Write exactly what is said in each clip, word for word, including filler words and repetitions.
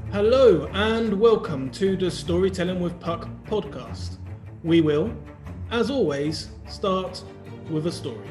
Hello and welcome to the Storytelling with Puck podcast. We will, as always, start with a story.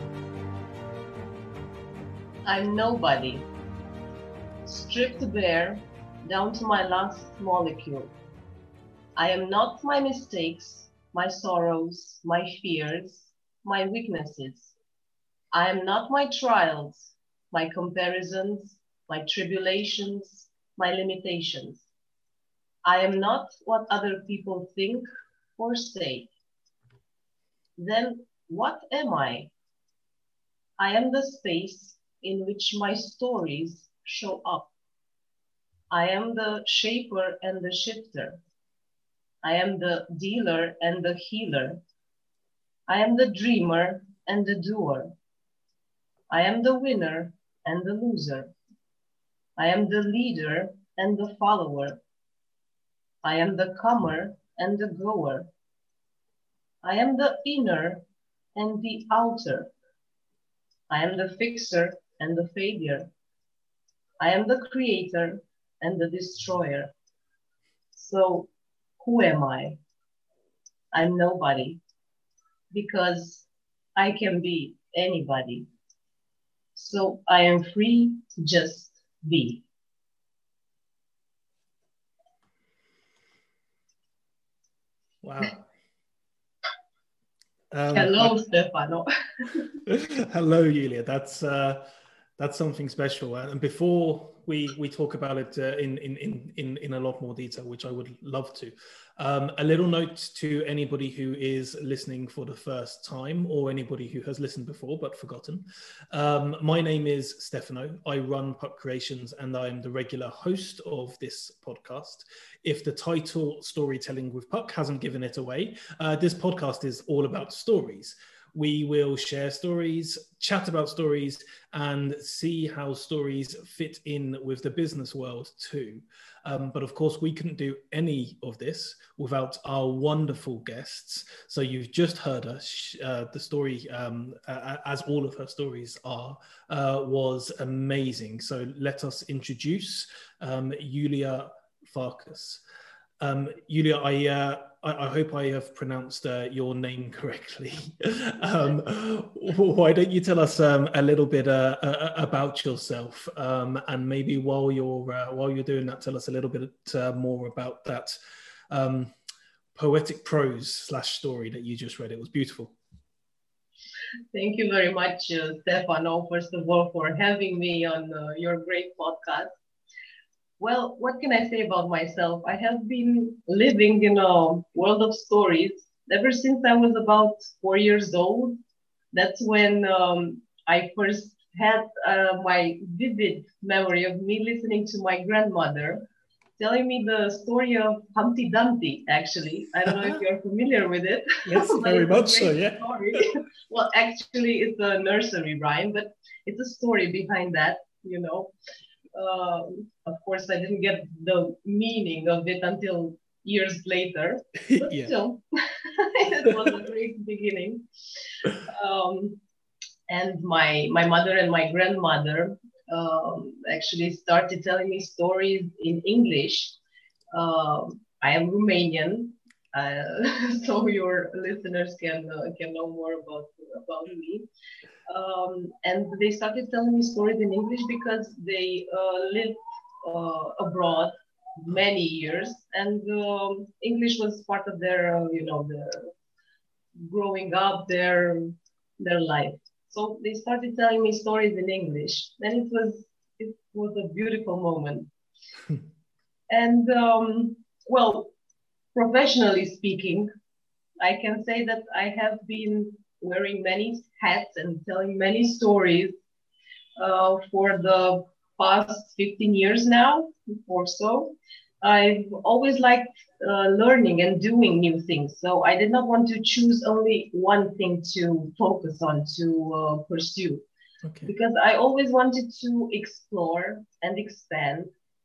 I'm nobody, stripped bare down to my last molecule. I am not my mistakes, my sorrows, my fears, my weaknesses. I am not my trials, my comparisons, my tribulations, my limitations. I am not what other people think or say. Then what am I? I am the space in which my stories show up. I am the shaper and the shifter. I am the dealer and the healer. I am the dreamer and the doer. I am the winner and the loser. I am the leader and the follower. I am the comer and the goer. I am the inner and the outer. I am the fixer and the failure. I am the creator and the destroyer. So who am I? I'm nobody, because I can be anybody. So I am free to just be. Wow. Um, Hello, I, Stefano. Hello, Yulia. That's uh, that's something special. And before we we talk about it uh, in, in in in a lot more detail, which I would love to, um, a little note to anybody who is listening for the first time, or anybody who has listened before but forgotten. Um, my name is Stefano. I run Puck Creations, and I am the regular host of this podcast. If the title "Storytelling with Puck" hasn't given it away, uh, this podcast is all about stories. We will share stories, chat about stories, and see how stories fit in with the business world too. Um, but of course, we couldn't do any of this without our wonderful guests. So you've just heard us. Uh, the story, um, uh, as all of her stories are, uh, was amazing. So let us introduce um, Yulia Farkas. Um, Yulia, I, uh, I, I hope I have pronounced uh, your name correctly. um, why don't you tell us um, a little bit uh, uh, about yourself, um, and maybe while you're uh, while you're doing that, tell us a little bit uh, more about that um, poetic prose slash story that you just read. It was beautiful. Thank you very much, uh, Stefano, first of all, for having me on uh, your great podcast. Well, what can I say about myself? I have been living in a world of stories ever since I was about four years old. That's when um, I first had uh, my vivid memory of me listening to my grandmother telling me the story of Humpty Dumpty, actually. I don't know if you're familiar with it, Yes, but very it's a much so, great yeah. story. Well, actually, it's a nursery rhyme, but it's a story behind that, you know. Um, of course, I didn't get the meaning of it until years later, but Yeah. still, it was a great beginning. Um, and my my mother and my grandmother um, actually started telling me stories in English. Um, I am Romanian, uh, so your listeners can uh, can know more about about me. Um, and they started telling me stories in English because they uh, lived uh, abroad many years, and um, English was part of their, uh, you know, their growing up, their their life. So they started telling me stories in English, and it was it was a beautiful moment. And um, well, professionally speaking, I can say that I have been wearing many hats and telling many stories uh, for the past fifteen years now or so. I've always liked uh, learning and doing new things. So I did not want to choose only one thing to focus on, to uh, pursue, Okay. because I always wanted to explore and expand.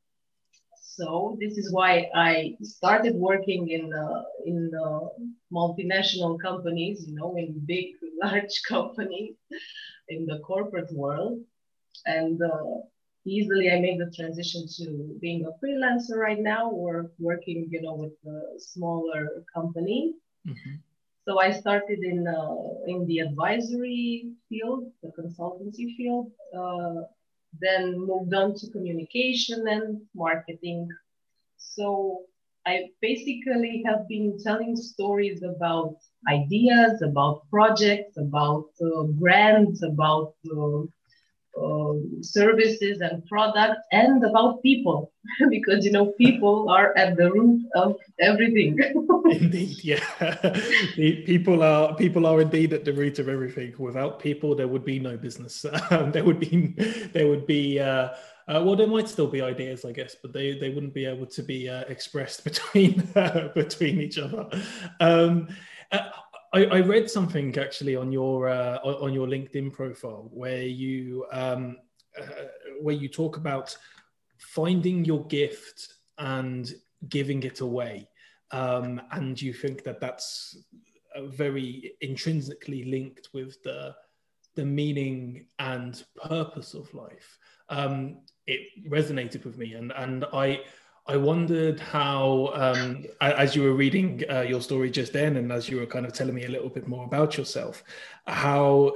So this is why I started working in uh, in uh, multinational companies, you know, in big, large companies in the corporate world. And uh, easily I made the transition to being a freelancer right now, or working, you know, with a smaller company. Mm-hmm. So I started in uh, in the advisory field, the consultancy field, uh, then moved on to communication and marketing. So I basically have been telling stories about ideas, about projects, about uh, brands, about uh, um, services and products, and about people, because you know people are at the root of everything. Indeed, yeah. The people are people are indeed at the root of everything. Without people, there would be no business. Um, there would be there would be uh, uh, well, there might still be ideas, I guess, but they, they wouldn't be able to be uh, expressed between uh, between each other. Um, uh, I, I read something actually on your uh, on your LinkedIn profile where you um, uh, where you talk about finding your gift and giving it away. Um, and you think that that's very intrinsically linked with the the meaning and purpose of life. Um, it resonated with me, and and I I wondered how, um, as you were reading uh, your story just then, and as you were kind of telling me a little bit more about yourself, how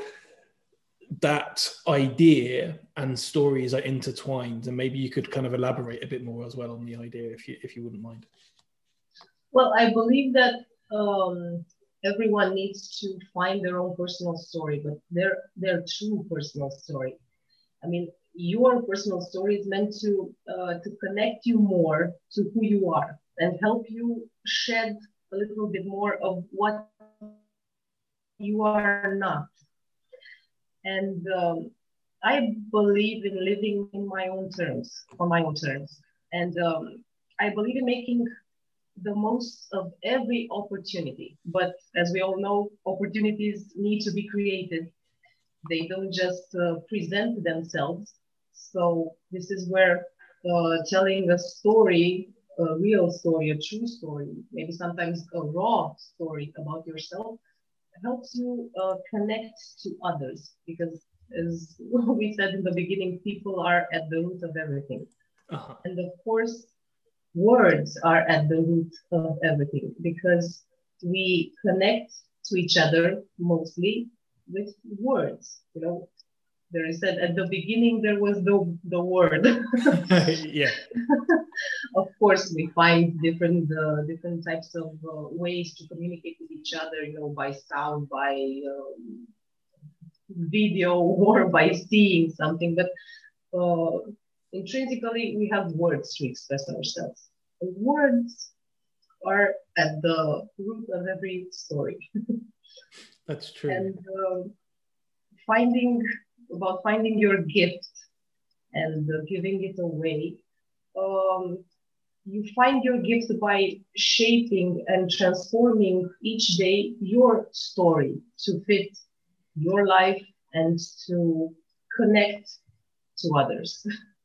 that idea and stories are intertwined, and maybe you could kind of elaborate a bit more as well on the idea, if you if you wouldn't mind. Well, I believe that um, everyone needs to find their own personal story, but their their true personal story. I mean, your personal story is meant to uh, to connect you more to who you are and help you shed a little bit more of what you are not. And um, I believe in living in my own terms, on my own terms, and um, I believe in making the most of every opportunity. But as we all know, opportunities need to be created. They don't just uh, present themselves. So this is where uh, telling a story, a real story, a true story, maybe sometimes a raw story about yourself, helps you uh, connect to others. Because as we said in the beginning, people are at the root of everything. Uh-huh. And of course, words are at the root of everything, because we connect to each other mostly with words. You know, there is said at the beginning there was the, the word. Yeah. Of course, we find different uh, different types of uh, ways to communicate with each other. You know, by sound, by um, video, or by seeing something. But uh, intrinsically, we have words to express ourselves. And words are at the root of every story. That's true. And um, finding about finding your gift and uh, giving it away. Um, you find your gift by shaping and transforming each day your story to fit your life and to connect to others.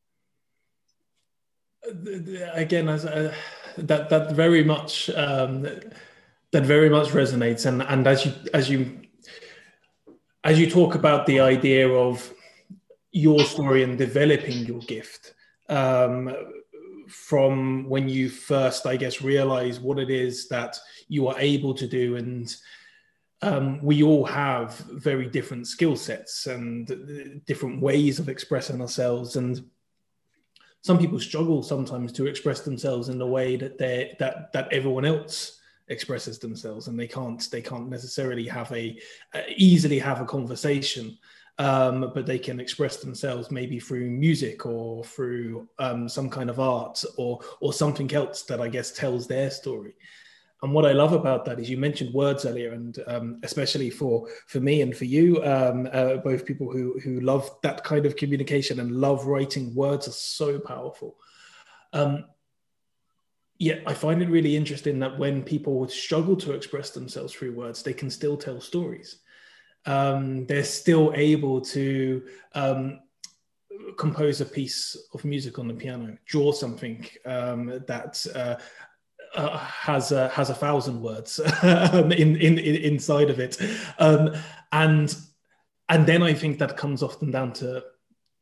Again, as uh, that that very much um, that very much resonates, and and as you as you as you talk about the idea of your story and developing your gift, um, from when you first, I guess, realize what it is that you are able to do, and um, we all have very different skill sets and different ways of expressing ourselves, and some people struggle sometimes to express themselves in the way that they that that everyone else expresses themselves, and they can't they can't necessarily have a uh, easily have a conversation, um, but they can express themselves maybe through music or through um, some kind of art or or something else that I guess tells their story. And what I love about that is you mentioned words earlier, and um, especially for, for me and for you, um, uh, both people who, who love that kind of communication and love writing. Words are so powerful. Um, yeah, I find it really interesting that when people struggle to express themselves through words, they can still tell stories. Um, they're still able to um, compose a piece of music on the piano, draw something um, that uh, Uh, has a, has a thousand words um, in, in, in inside of it, um, and and then I think that comes often down to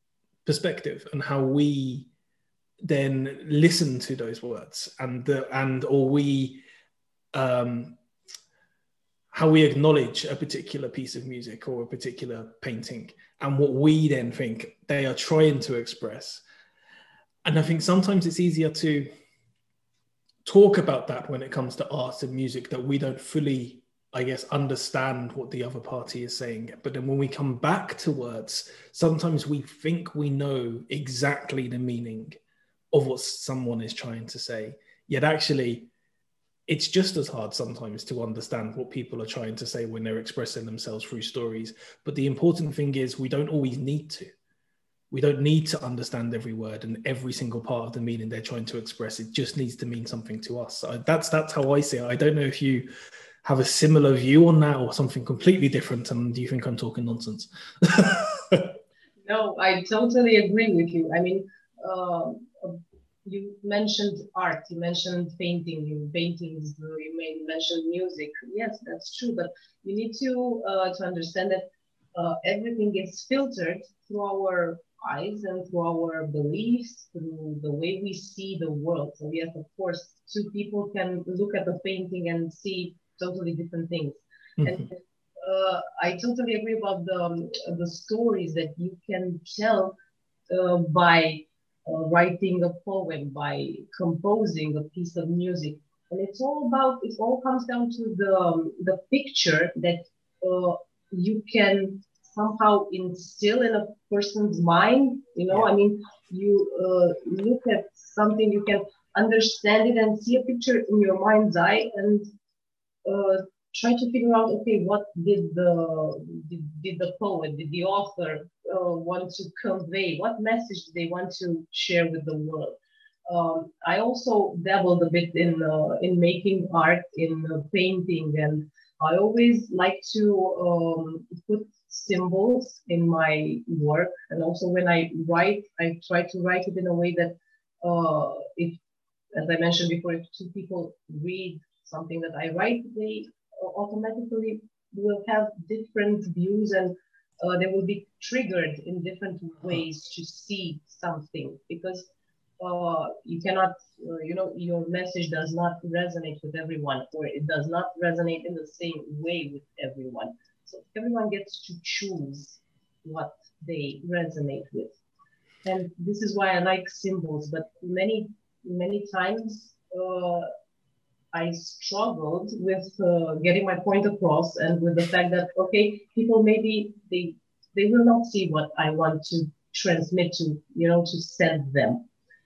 perspective and how we then listen to those words, and the, and or we um, how we acknowledge a particular piece of music or a particular painting, and what we then think they are trying to express. And I think sometimes it's easier to talk about that when it comes to art and music, that we don't fully, I guess, understand what the other party is saying. But then when we come back to words, sometimes we think we know exactly the meaning of what someone is trying to say. Yet actually, it's just as hard sometimes to understand what people are trying to say when they're expressing themselves through stories. But the important thing is we don't always need to. We don't need to understand every word and every single part of the meaning they're trying to express. It just needs to mean something to us. So that's that's how I see it. I don't know if you have a similar view on that or something completely different, and do you think I'm talking nonsense? No, I totally agree with you. I mean, uh, you mentioned art, you mentioned painting, you paintings, you may mention music. Yes, that's true, but you need to uh, to understand that uh, everything gets filtered through our eyes and through our beliefs, through the way we see the world. So yes, of course, two people can look at the painting and see totally different things. Mm-hmm. And uh, I totally agree about the um, the stories that you can tell uh, by uh, writing a poem, by composing a piece of music, and it's all about. It all comes down to the um, the picture that uh, you can somehow instill in a person's mind. You know, yeah. I mean, you uh, look at something, you can understand it and see a picture in your mind's eye, and uh, try to figure out, okay, what did the did, did the poet, did the author uh, want to convey? What message do they want to share with the world? Um, I also dabbled a bit in uh, in making art, in uh, painting, and I always like to um, put symbols in my work. And also when I write, I try to write it in a way that uh, if, as I mentioned before, if two people read something that I write, they automatically will have different views, and uh, they will be triggered in different ways to see something, because uh, you cannot, uh, you know, your message does not resonate with everyone, or it does not resonate in the same way with everyone. So everyone gets to choose what they resonate with. And this is why I like symbols, but many, many times uh, I struggled with uh, getting my point across, and with the fact that, okay, people maybe they they will not see what I want to transmit to, you know, to send them.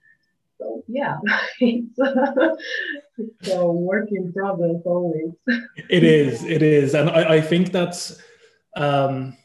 So yeah, it's, uh, it's a work in progress always. It is, it is. And I, I think that's, um,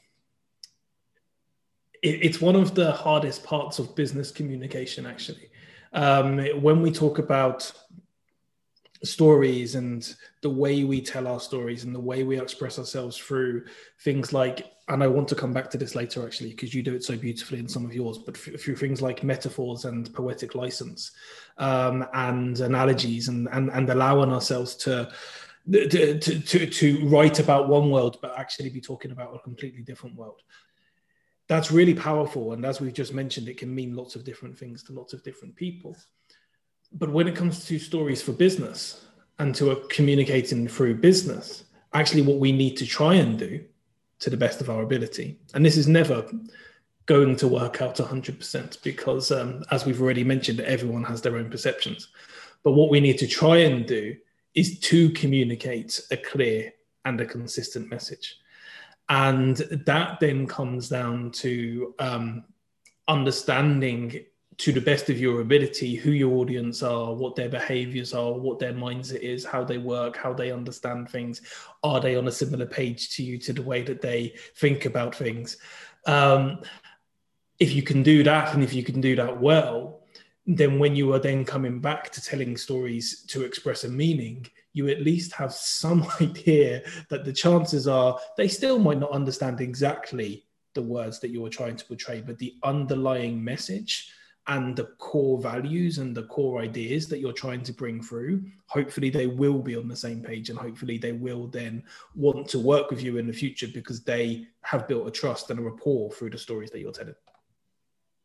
it, it's one of the hardest parts of business communication, actually. Um, when we talk about stories and the way we tell our stories and the way we express ourselves through things like, and I want to come back to this later actually, because you do it so beautifully in some of yours, but through things like metaphors and poetic license um, and analogies, and, and, and allowing ourselves to, to, to, to write about one world, but actually be talking about a completely different world. That's really powerful. And as we've just mentioned, it can mean lots of different things to lots of different people. But when it comes to stories for business and to a communicating through business, actually what we need to try and do to the best of our ability, and this is never going to work out one hundred percent because um, as we've already mentioned, everyone has their own perceptions. But what we need to try and do is to communicate a clear and a consistent message. And that then comes down to um, understanding to the best of your ability who your audience are, what their behaviors are, what their mindset is, how they work, how they understand things. Are they on a similar page to you, to the way that they think about things? Um, if you can do that, and if you can do that well, then when you are then coming back to telling stories to express a meaning, you at least have some idea that the chances are they still might not understand exactly the words that you are trying to portray, but the underlying message and the core values and the core ideas that you're trying to bring through, hopefully they will be on the same page, and hopefully they will then want to work with you in the future because they have built a trust and a rapport through the stories that you're telling.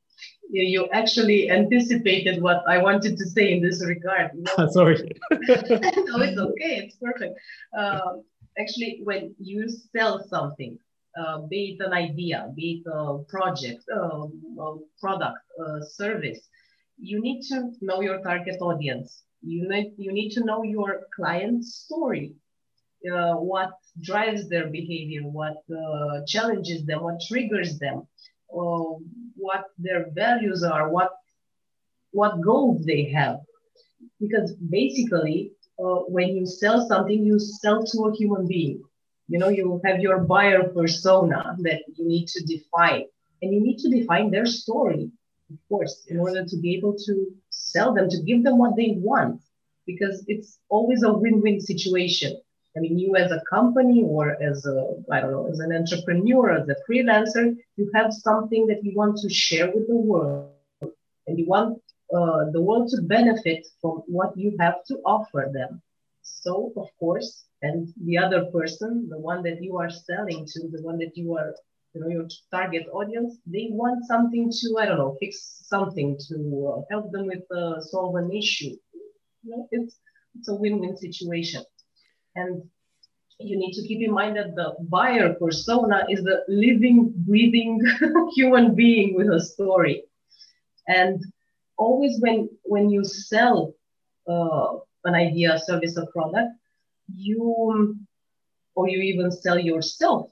You, you actually anticipated what I wanted to say in this regard. You know? Sorry. No, it's okay. It's perfect. Um, actually, when you sell something, uh, be it an idea, be it a project, uh, a product, a service, you need to know your target audience. You need, you need to know your client's story, uh, what drives their behavior, what uh, challenges them, what triggers them, uh, what their values are, what what goals they have. Because basically, uh, when you sell something, you sell to a human being. You know, you have your buyer persona that you need to define, and you need to define their story, of course, in order to be able to sell them, to give them what they want, because it's always a win-win situation. I mean, you as a company or as a, I don't know, as an entrepreneur, as a freelancer, you have something that you want to share with the world, and you want uh, the world to benefit from what you have to offer them. So, of course, and the other person, the one that you are selling to, the one that you are, you know, your target audience, they want something to, I don't know, fix something, to uh, help them with uh, solve an issue. You know, it's it's a win-win situation, and you need to keep in mind that the buyer persona is the living, breathing human being with a story, and always when when you sell uh, an idea, a service, a product, you or you even sell yourself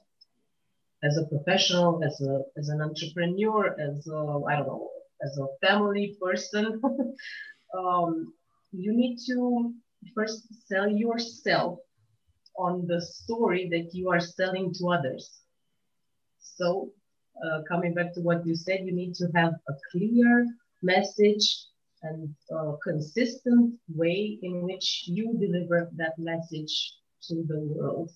as a professional, as a as an entrepreneur, as a, I don't know, as a family person. um, you need to first sell yourself on the story that you are selling to others. So, uh, coming back to what you said, you need to have a clear message and a consistent way in which you deliver that message to the world.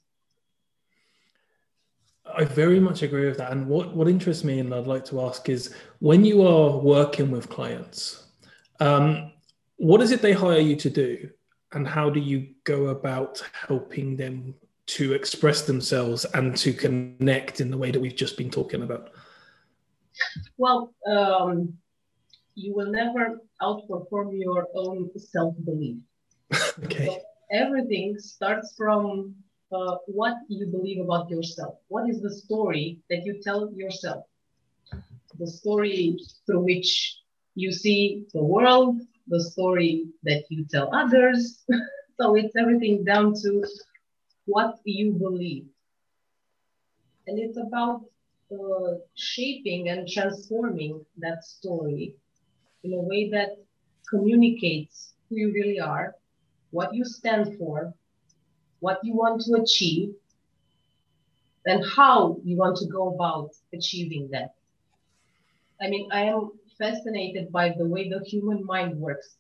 I very much agree with that. And what, what interests me, and I'd like to ask, is when you are working with clients, um, what is it they hire you to do? And how do you go about helping them to express themselves and to connect in the way that we've just been talking about? Well, um, you will never outperform your own self-belief. Okay. So everything starts from uh, what you believe about yourself. What is the story that you tell yourself? The story through which you see the world, the story that you tell others. So it's everything down to what you believe. And it's about uh, shaping and transforming that story in a way that communicates who you really are, what you stand for, what you want to achieve, and how you want to go about achieving that. I mean, I am fascinated by the way the human mind works.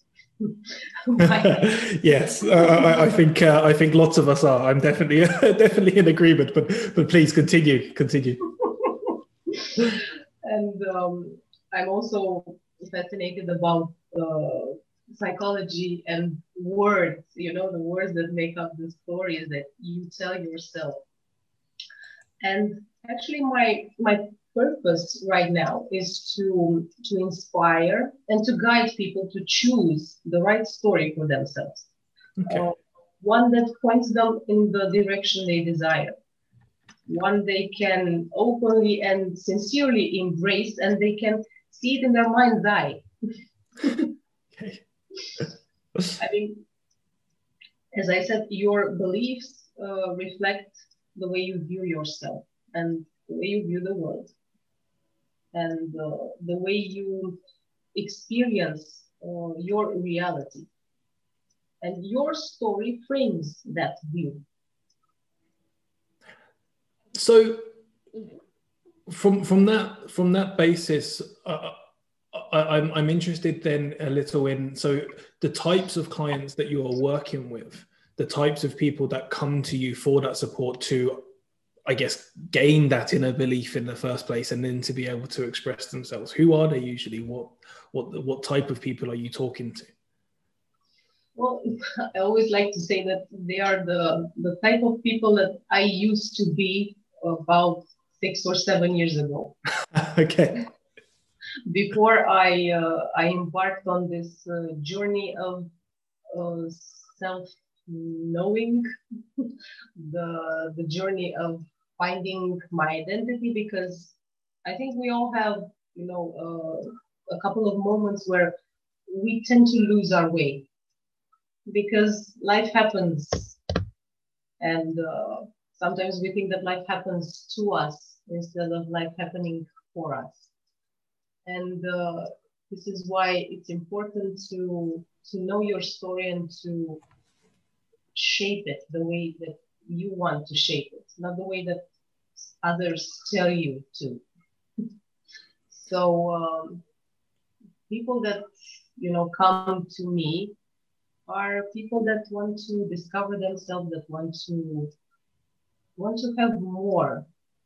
Yes, uh, I, I think uh, I think lots of us are. I'm definitely definitely in agreement. But but please continue, continue. And um, I'm also fascinated about uh, psychology and words. You know, the words that make up the stories that you tell yourself. And actually, my my purpose right now is to to inspire and to guide people to choose the right story for themselves, Okay. uh, one that points them in the direction they desire, one they can openly and sincerely embrace, and they can see it in their mind's eye. Okay. I mean, as I said, your beliefs uh, reflect the way you view yourself and the way you view the world, and uh, the way you experience uh, your reality. And your story frames that view. So, from from that from that basis, uh, I, I'm I'm interested then a little in so the types of clients that you are working with, the types of people that come to you for that support to, I guess, gain that inner belief in the first place, and then to be able to express themselves. Who are they usually? What what what type of people are you talking to? Well, I always like to say that they are the the type of people that I used to be about six or seven years ago. Okay. before I uh, I embarked on this uh, journey of uh, self-knowing, the the journey of finding my identity, because I think we all have, you know, uh, a couple of moments where we tend to lose our way because life happens, and uh, sometimes we think that life happens to us instead of life happening for us. And uh, this is why it's important to to know your story and to shape it the way that you want to shape it, not the way that others tell you to. So um, people that, you know, come to me are people that want to discover themselves, that want to want to have more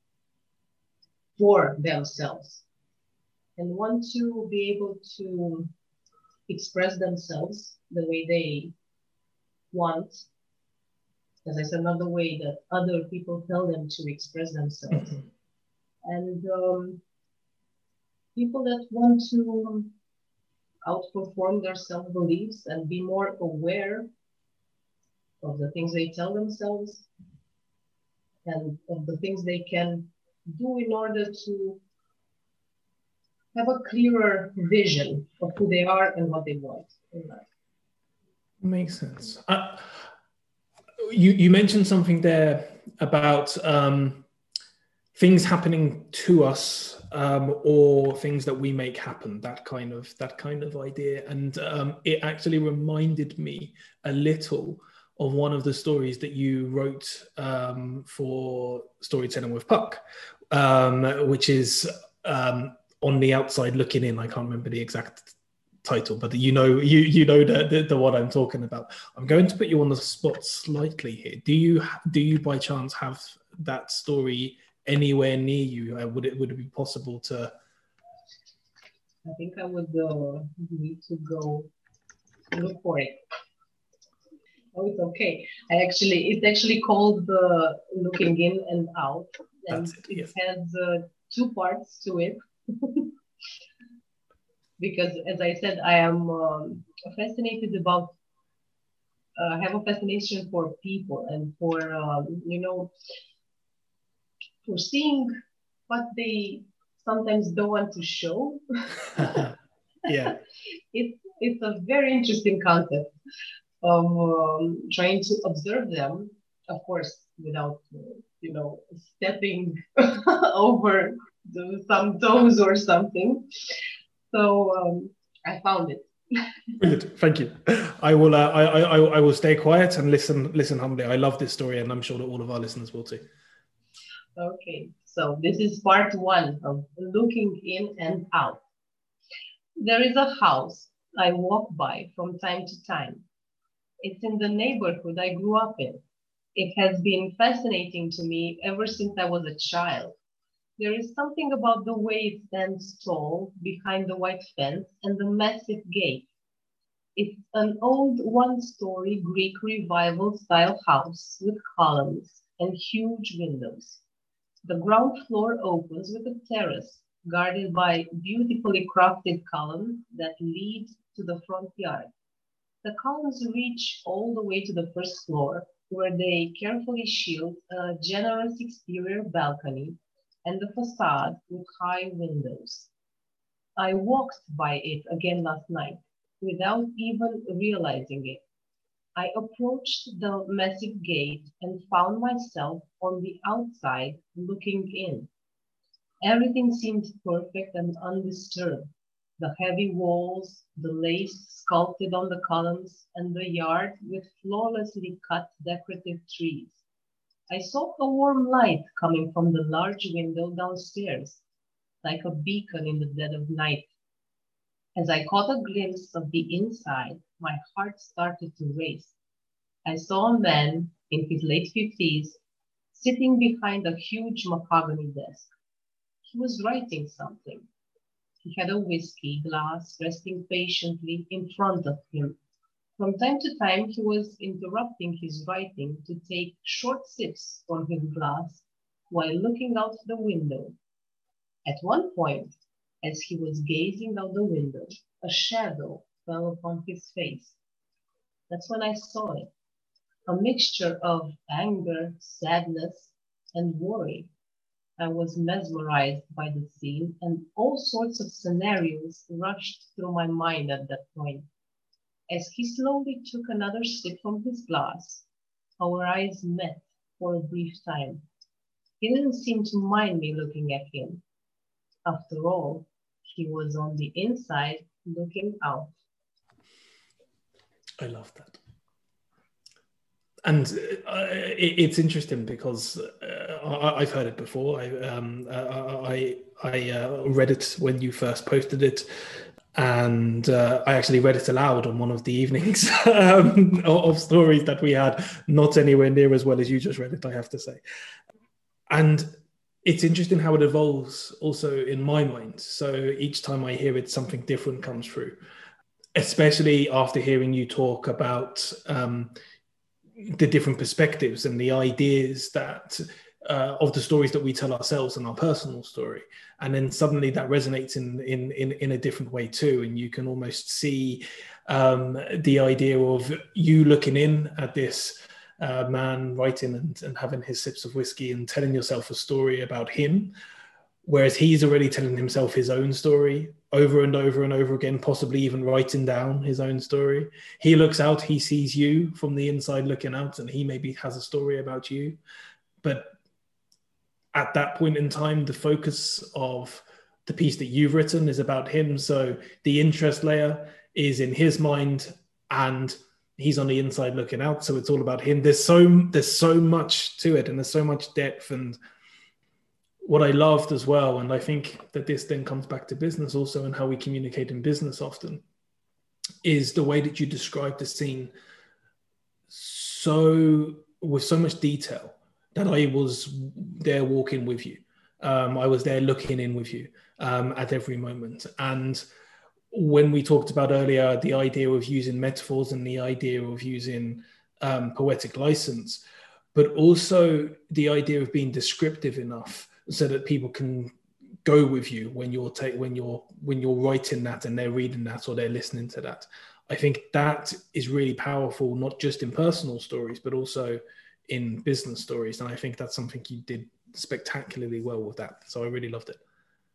for themselves, and want to be able to express themselves the way they want. As I said, not the way that other people tell them to express themselves. Mm-hmm. And um, people that want to outperform their self-beliefs and be more aware of the things they tell themselves and of the things they can do in order to have a clearer vision of who they are and what they want in life. Makes sense. Uh, you, you mentioned something there about um, things happening to us um, or things that we make happen, that kind of that kind of idea. And um, it actually reminded me a little of one of the stories that you wrote um, for Storytelling with Puck, um, which is um, On the Outside Looking In. I can't remember the exact title, but you know, you you know the, the the what I'm talking about. I'm going to put you on the spot slightly here. Do you do you by chance have that story anywhere near you? Uh, would it would it be possible to? I think I would uh, need to go look for it. Oh, it's okay. I actually, it's actually called uh, Looking In and Out, and That's it, it yes. has uh, two parts to it. Because, as I said, I am um, fascinated about. I uh, have a fascination for people and for um, you know, for seeing what they sometimes don't want to show. Yeah, it's it's a very interesting concept of um, trying to observe them, of course, without uh, you know, stepping over the, some toes or something. So um, I found it. Brilliant. Thank you. I will. Uh, I, I I will stay quiet and listen. Listen humbly. I love this story, and I'm sure that all of our listeners will too. Okay, so this is part one of Looking In and Out. There is a house I walk by from time to time. It's in the neighborhood I grew up in. It has been fascinating to me ever since I was a child. There is something about the way it stands tall behind the white fence and the massive gate. It's an old one-story Greek revival-style house with columns and huge windows. The ground floor opens with a terrace guarded by beautifully crafted columns that lead to the front yard. The columns reach all the way to the first floor, where they carefully shield a generous exterior balcony and the facade with high windows. I walked by it again last night, without even realizing it. I approached the massive gate and found myself on the outside looking in. Everything seemed perfect and undisturbed. The heavy walls, the lace sculpted on the columns, and the yard with flawlessly cut decorative trees. I saw a warm light coming from the large window downstairs, like a beacon in the dead of night. As I caught a glimpse of the inside, my heart started to race. I saw a man in his late fifties sitting behind a huge mahogany desk. He was writing something. He had a whiskey glass resting patiently in front of him. From time to time, he was interrupting his writing to take short sips from his glass while looking out the window. At one point, As he was gazing out the window, a shadow fell upon his face. That's when I saw it. A mixture of anger, sadness, and worry. I was mesmerized by the scene, and all sorts of scenarios rushed through my mind at that point. As he slowly took another sip from his glass, our eyes met for a brief time. He didn't seem to mind me looking at him. After all, he was on the inside looking out. I love that. And uh, it, it's interesting because uh, I, I've heard it before. I um, uh, I, I uh, read it when you first posted it, and uh, I actually read it aloud on one of the evenings um, of stories that we had. Not anywhere near as well as you just read it, I have to say. And it's interesting how it evolves also in my mind. So each time I hear it, something different comes through, especially after hearing you talk about um, the different perspectives and the ideas that uh, of the stories that we tell ourselves and our personal story. And then suddenly that resonates in, in, in, in a different way too. And you can almost see um, the idea of you looking in at this uh, man writing and, and having his sips of whiskey and telling yourself a story about him, whereas he's already telling himself his own story over and over and over again, possibly even writing down his own story. He looks out, he sees you from the inside looking out, and he maybe has a story about you. But at that point in time, the focus of the piece that you've written is about him. So the interest layer is in his mind and he's on the inside looking out. So it's all about him. There's so, there's so much to it and there's so much depth. And what I loved as well, and I think that this then comes back to business also and how we communicate in business often, is the way that you describe the scene so with so much detail that I was there walking with you. Um, I was there looking in with you um, at every moment. And when we talked about earlier, the idea of using metaphors and the idea of using um, poetic license, but also the idea of being descriptive enough so that people can go with you when you're ta- when you're when you're writing that and they're reading that or they're listening to that. I think that is really powerful, not just in personal stories, but also in business stories. And I think that's something you did spectacularly well with that. So I really loved it.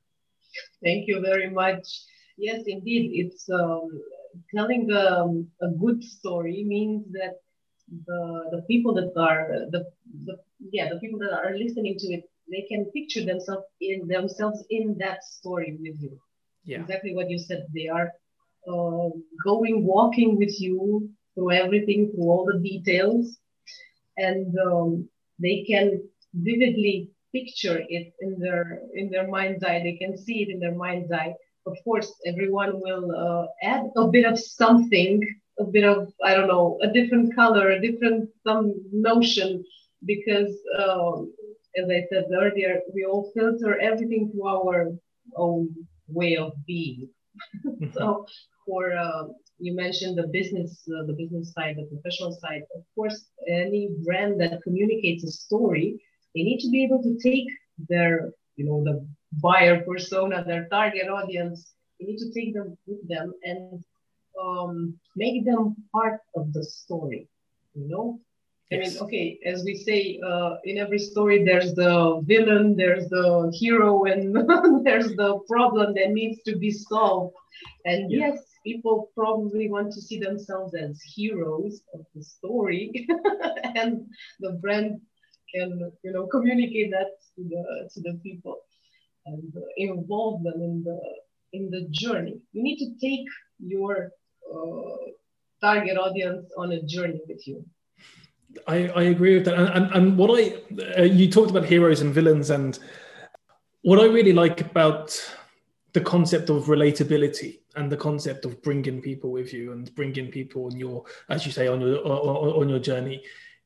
Thank you very much. Yes, indeed. It's um, telling um, a good story means that the the people that are the, the yeah the people that are listening to it, they can picture themselves in themselves in that story with you. Yeah. Exactly what you said. They are uh, going, walking with you through everything, through all the details, and um, they can vividly picture it in their in their mind's eye. They can see it in their mind's eye. Of course, everyone will uh, add a bit of something, a bit of, I don't know, a different color, a different some notion, because um, as I said earlier, we all filter everything through our own way of being. So, for uh, you mentioned the business, uh, the business side, the professional side. Of course, any brand that communicates a story, they need to be able to take their, you know, the buyer persona, their target audience. They need to take them with them and um, make them part of the story. You know. Yes. I mean, okay, as we say, uh, in every story, there's the villain, there's the hero, and there's the problem that needs to be solved. And yeah. Yes, people probably want to see themselves as heroes of the story, and the brand can, you know, communicate that to the to the people and uh, involve them in the in the journey. You need to take your uh, target audience on a journey with you. I, I agree with that. And, and, and what I, uh, you talked about heroes and villains, and what I really like about the concept of relatability and the concept of bringing people with you and bringing people on your, as you say, on your, on, on your journey,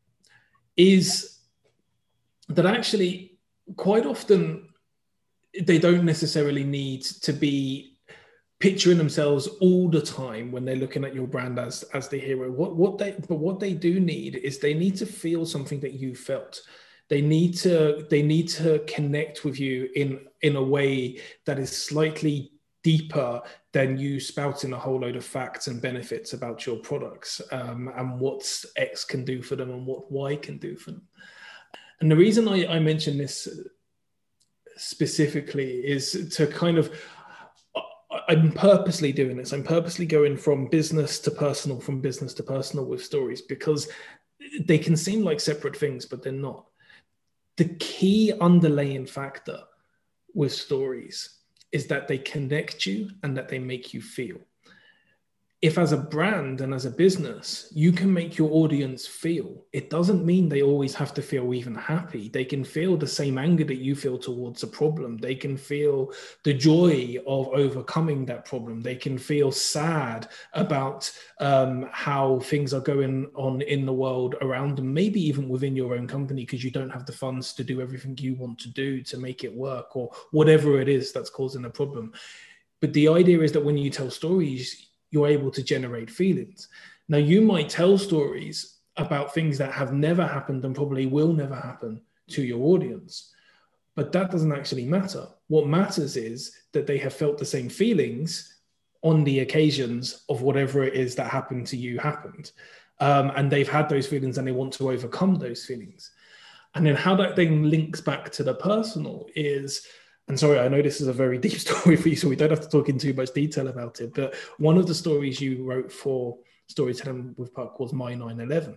is that actually quite often they don't necessarily need to be picturing themselves all the time when they're looking at your brand as as the hero. What what they but what they do need is they need to feel something that you felt. They need to they need to connect with you in in a way that is slightly deeper than you spouting a whole load of facts and benefits about your products, um, and what X can do for them and what Y can do for them. And the reason I, I mention this specifically is to kind of, I'm purposely doing this. I'm purposely going from business to personal, from business to personal with stories, because they can seem like separate things, but they're not. The key underlying factor with stories is that they connect you and that they make you feel. If as a brand and as a business, you can make your audience feel, it doesn't mean they always have to feel even happy. They can feel the same anger that you feel towards a problem. They can feel the joy of overcoming that problem. They can feel sad about um, how things are going on in the world around them, maybe even within your own company, because you don't have the funds to do everything you want to do to make it work, or whatever it is that's causing a problem. But the idea is that when you tell stories, you're able to generate feelings. Now, you might tell stories about things that have never happened and probably will never happen to your audience, but that doesn't actually matter. What matters is that they have felt the same feelings on the occasions of whatever it is that happened to you happened. Um, and they've had those feelings and they want to overcome those feelings. And then how that then links back to the personal is, and sorry, I know this is a very deep story for you, so we don't have to talk in too much detail about it, but one of the stories you wrote for Storytelling with Puck was My nine eleven,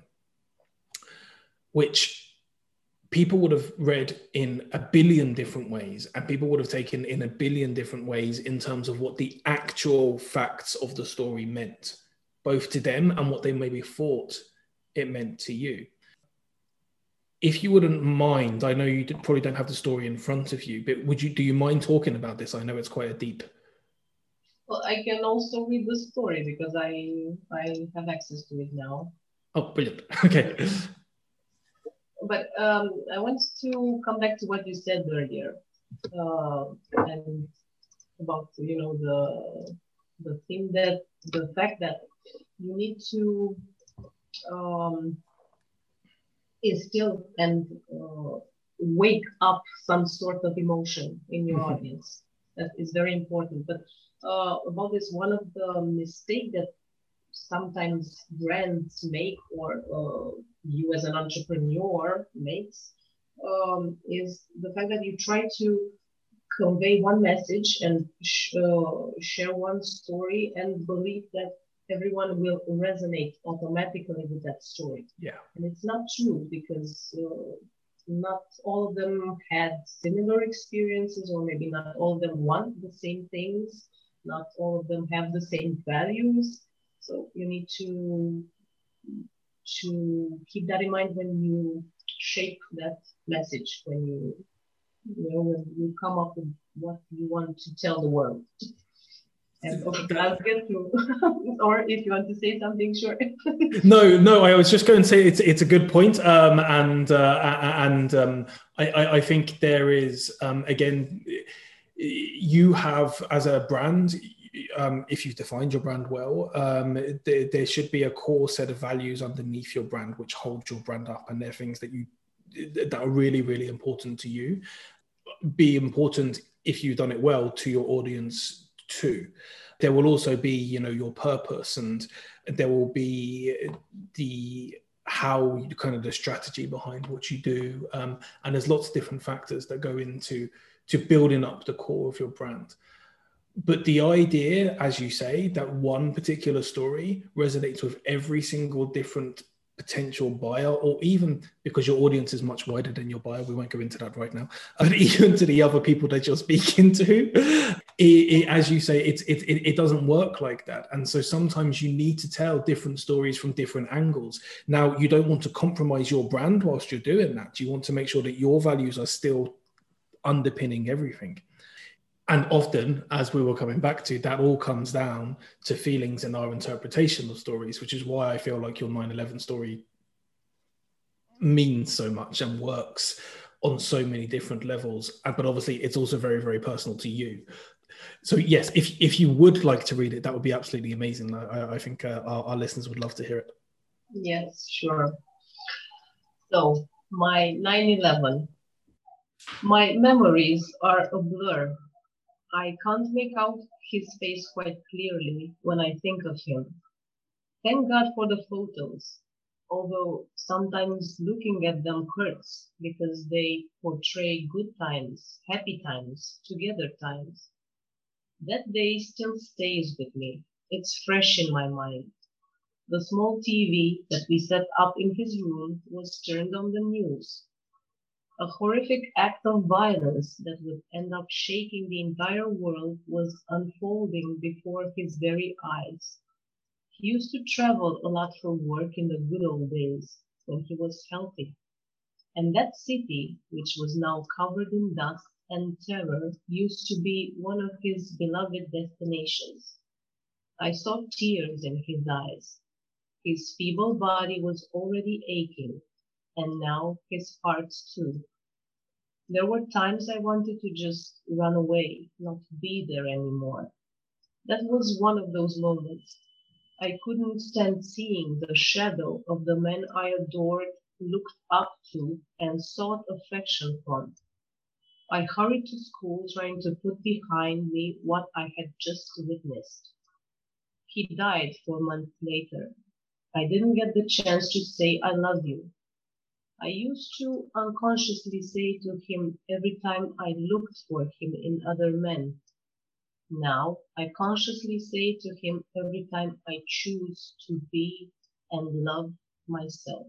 which people would have read in a billion different ways, and people would have taken in a billion different ways in terms of what the actual facts of the story meant, both to them and what they maybe thought it meant to you. If you wouldn't mind, I know you probably don't have the story in front of you, but would you, do you mind talking about this? I know it's quite a deep. Well, I can also read the story because I I have access to it now. Oh, brilliant. Okay. But um, I want to come back to what you said earlier, uh, and about, you know, the the thing that the fact that you need to um, instill and uh, wake up some sort of emotion in your mm-hmm. audience. That is very important. But uh, about this, one of the mistakes that sometimes brands make, or uh, you as an entrepreneur makes, um, is the fact that you try to convey one message and sh uh, share one story and believe that everyone will resonate automatically with that story. Yeah. And it's not true, because uh, not all of them had similar experiences, or maybe not all of them want the same things. Not all of them have the same values. So you need to, to keep that in mind when you shape that message, when you, you know, when you come up with what you want to tell the world. And okay, I'll get through. Or if you want to say something, sure. no, no, I was just going to say it's it's a good point, um, and uh, and um, I, I I think there is um, again, you have as a brand, um, if you've defined your brand well, um, there, there should be a core set of values underneath your brand which hold your brand up, and they're things that you that are really really important to you. Be important, if you've done it well, to your audience too. There will also be, you know, your purpose, and there will be the how you kind of the strategy behind what you do, um, and there's lots of different factors that go into to building up the core of your brand. But the idea, as you say, that one particular story resonates with every single different potential buyer, or even because your audience is much wider than your buyer, we won't go into that right now, but even to the other people that you're speaking to, it, it, as you say, it, it, it doesn't work like that. And so sometimes you need to tell different stories from different angles. Now, you don't want to compromise your brand whilst you're doing that. You want to make sure that your values are still underpinning everything. And often, as we were coming back to, that all comes down to feelings and our interpretation of stories, which is why I feel like your nine eleven story means so much and works on so many different levels. But obviously, it's also very, very personal to you. So yes, if, if you would like to read it, that would be absolutely amazing. I, I think uh, our, our listeners would love to hear it. Yes, sure. So, my nine eleven. My memories are a blur. I can't make out his face quite clearly when I think of him. Thank God for the photos, although sometimes looking at them hurts because they portray good times, happy times, together times. That day still stays with me. It's fresh in my mind. The small T V that we set up in his room was turned on the news. A horrific act of violence that would end up shaking the entire world was unfolding before his very eyes. He used to travel a lot for work in the good old days when he was healthy. And that city, which was now covered in dust and terror, used to be one of his beloved destinations. I saw tears in his eyes. His feeble body was already aching, and now his heart too. There were times I wanted to just run away, not be there anymore. That was one of those moments. I couldn't stand seeing the shadow of the man I adored, looked up to, and sought affection from. I hurried to school trying to put behind me what I had just witnessed. He died four months later. I didn't get the chance to say I love you. I used to unconsciously say to him every time I looked for him in other men. Now I consciously say to him every time I choose to be and love myself.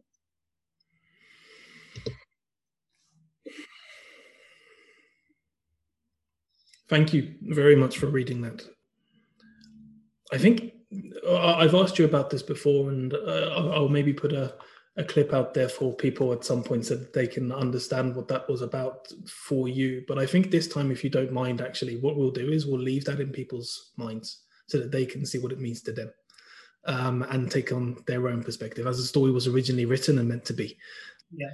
Thank you very much for reading that. I think I've asked you about this before, and uh, I'll maybe put a, a clip out there for people at some point so that they can understand what that was about for you. But I think this time, if you don't mind, actually, what we'll do is we'll leave that in people's minds so that they can see what it means to them um, and take on their own perspective as the story was originally written and meant to be. Yeah.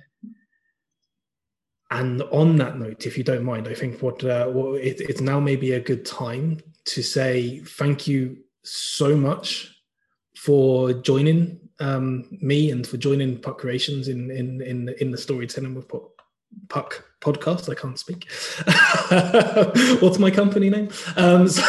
And on that note, if you don't mind, I think what, uh, what it, it's now maybe a good time to say thank you so much for joining um, me and for joining Puck Creations in in in, in the Storytelling with Puck podcast. I can't speak. What's my company name? Um, so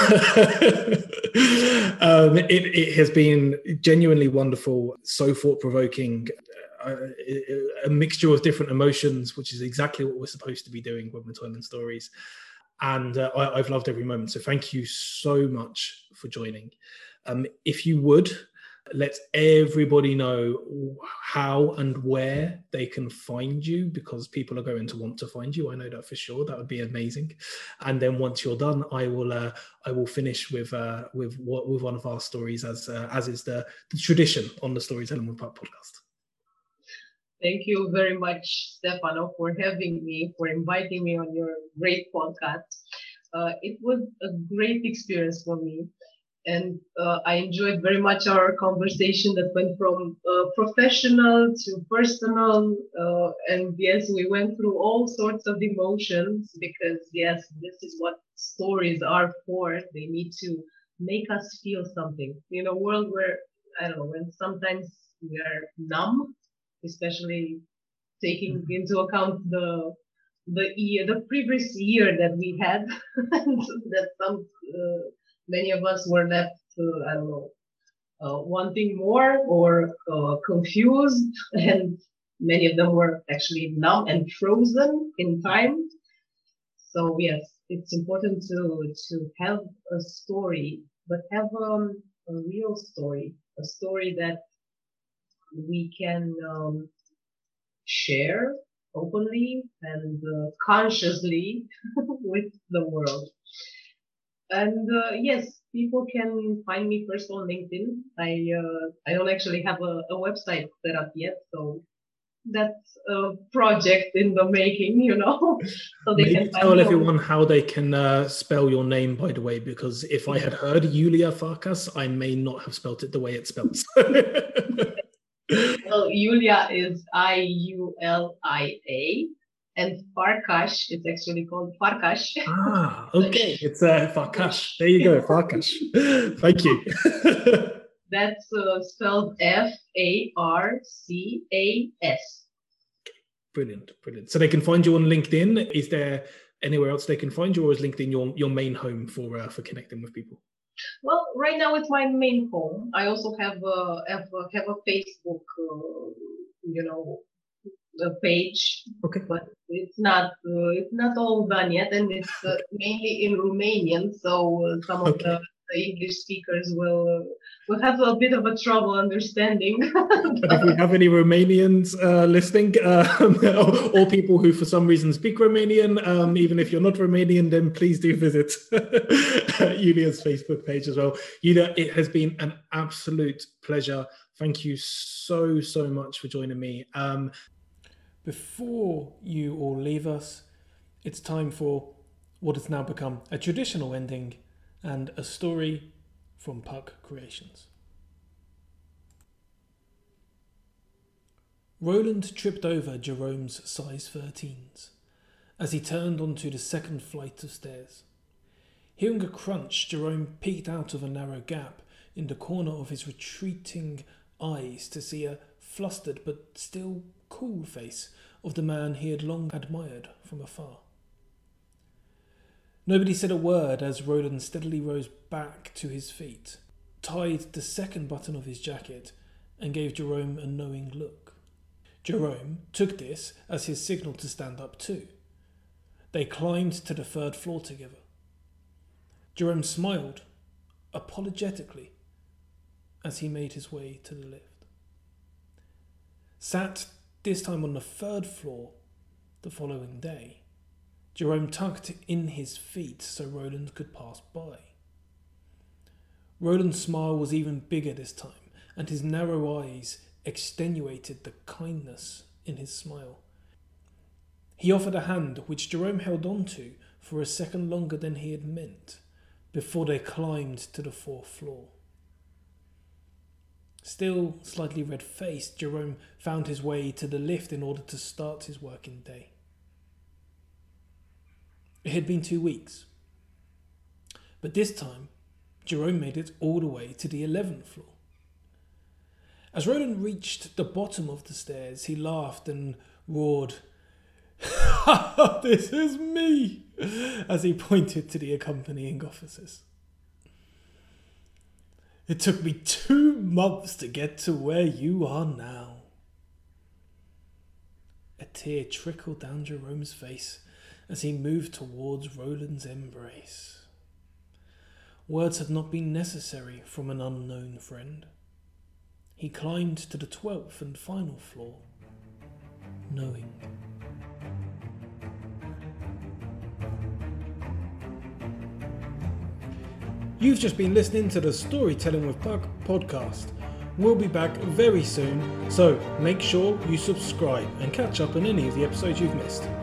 um, it, it has been genuinely wonderful, so thought-provoking. Uh, a mixture of different emotions, which is exactly what we're supposed to be doing when we're telling stories. And uh, I, I've loved every moment. So thank you so much for joining. Um, if you would, let everybody know how and where they can find you, because people are going to want to find you. I know that for sure. That would be amazing. And then once you're done, I will uh, I will finish with uh, with what with one of our stories, as uh, as is the, the tradition on the Storytelling with Puck podcast. Thank you very much, Stefano, for having me, for inviting me on your great podcast. Uh, it was a great experience for me. And uh, I enjoyed very much our conversation that went from uh, professional to personal. Uh, and yes, we went through all sorts of emotions because, yes, this is what stories are for. They need to make us feel something. In a world where, I don't know, when sometimes we are numb, especially taking into account the the year, the previous year that we had, that some uh, many of us were left, uh, I don't know, uh, wanting more or uh, confused, and many of them were actually numb and frozen in time. So yes, it's important to to have a story, but have um, a real story, a story that we can um, share openly and uh, consciously with the world. And uh, yes, people can find me first on LinkedIn. I uh, I don't actually have a, a website set up yet, so that's a project in the making, you know. So they Maybe can tell find everyone how they can uh, spell your name, by the way, because if I had heard Julia Farkas, I may not have spelt it the way it spells. Well, Julia is I U L I A, and Farkas, it's actually called Farkas. Ah, okay. It's uh, Farkas. There you go, Farkas. Thank you. That's uh, spelled F A R C A S. Brilliant, brilliant. So they can find you on LinkedIn. Is there anywhere else they can find you, or is LinkedIn your, your main home for uh, for connecting with people? Well, right now it's my main home. I also have a have a, have a Facebook, uh, you know, a page, okay, but it's not uh, it's not all done yet, and it's uh, mainly in Romanian. So uh, some of okay. the, the English speakers will uh, will have a bit of a trouble understanding. But if we have any Romanians uh, listening, um, or, or people who for some reason speak Romanian, um, even if you're not Romanian, then please do visit Yulia's Facebook page as well. Yulia, it has been an absolute pleasure. Thank you so, so much for joining me. Um, Before you all leave us, it's time for what has now become a traditional ending and a story from Puck Creations. Roland tripped over Jerome's size thirteens as he turned onto the second flight of stairs. Hearing a crunch, Jerome peeked out of a narrow gap in the corner of his retreating eyes to see a flustered but still cool face of the man he had long admired from afar. Nobody said a word as Roland steadily rose back to his feet, tied the second button of his jacket, and gave Jerome a knowing look. Jerome took this as his signal to stand up too. They climbed to the third floor together. Jerome smiled apologetically as he made his way to the lift. Sat this time on the third floor the following day, Jerome tucked in his feet so Roland could pass by. Roland's smile was even bigger this time, and his narrow eyes extenuated the kindness in his smile. He offered a hand, which Jerome held on to for a second longer than he had meant, before they climbed to the fourth floor. Still slightly red-faced, Jerome found his way to the lift in order to start his working day. It had been two weeks, but this time Jerome made it all the way to the eleventh floor. As Roland reached the bottom of the stairs, he laughed and roared, "This is me!" as he pointed to the accompanying officers. "It took me two months to get to where you are now." A tear trickled down Jerome's face as he moved towards Roland's embrace. Words had not been necessary from an unknown friend. He climbed to the twelfth and final floor, knowing. You've just been listening to the Storytelling with Puck podcast. We'll be back very soon, so make sure you subscribe and catch up on any of the episodes you've missed.